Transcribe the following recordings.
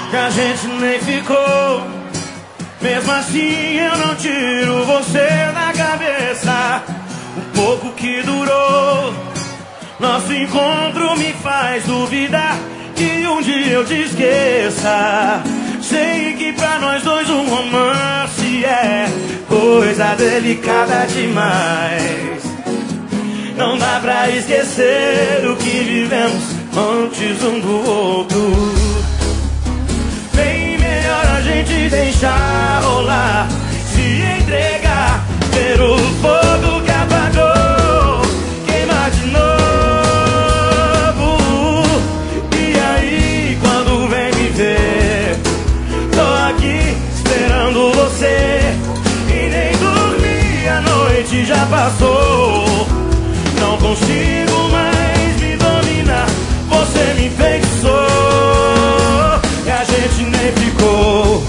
que a gente nem ficou. Mesmo assim eu não tiro você da cabeça. O pouco que durou, nosso encontro me faz duvidar que um dia eu te esqueça. Sei que pra nós dois um romance é coisa delicada demais. Não dá pra esquecer o que vivemos antes um do outro. Bem melhor a gente deixar rolar, se entregar, ver o fogo que apagou queimar de novo. E aí quando vem me ver, tô aqui esperando você. E nem dormi, a noite já passou. Não consigo mais me dominar, você me enfeitiçou. E a gente nem ficou.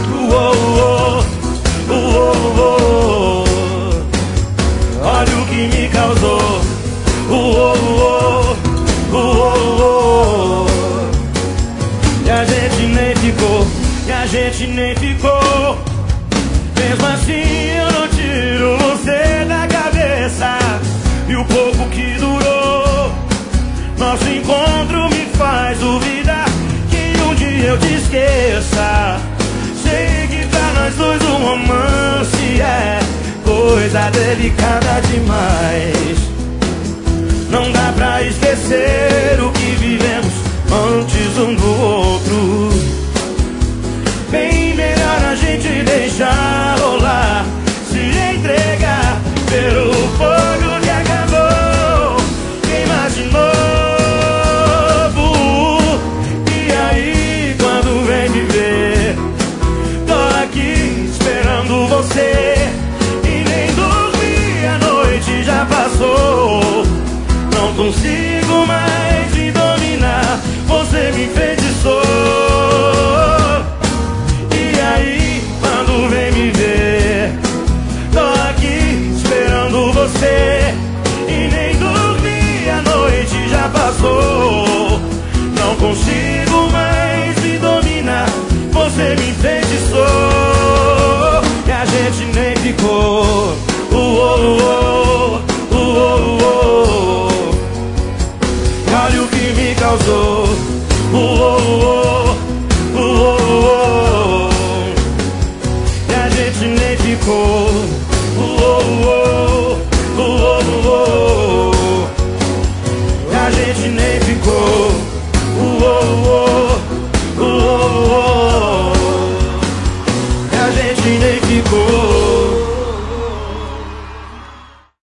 Olha o que me causou. E a gente nem ficou. E a gente nem ficou. Mesmo assim eu não tiro você da cabeça. E o pouco que durou, nosso encontro me faz duvidar que um dia eu te esqueça. Sei que pra nós dois um romance é coisa delicada demais. Não dá pra esquecer o que vivemos antes um do outro. Bem melhor a gente deixar rolar, se entregar, ver o fogo que acabou queimar de novo. E aí quando vem me ver, tô aqui esperando você. E nem dormi, a noite já passou. Não consigo mais me dominar, você me enfeitiçou. E aí quando vem me ver, tô aqui esperando você. E nem dormi, a noite já passou. Não consigo mais me dominar, você me enfeitiçou. E a gente nem ficou. Olha o que me causou. E a gente nem ficou. E a gente nem ficou. E a gente nem ficou.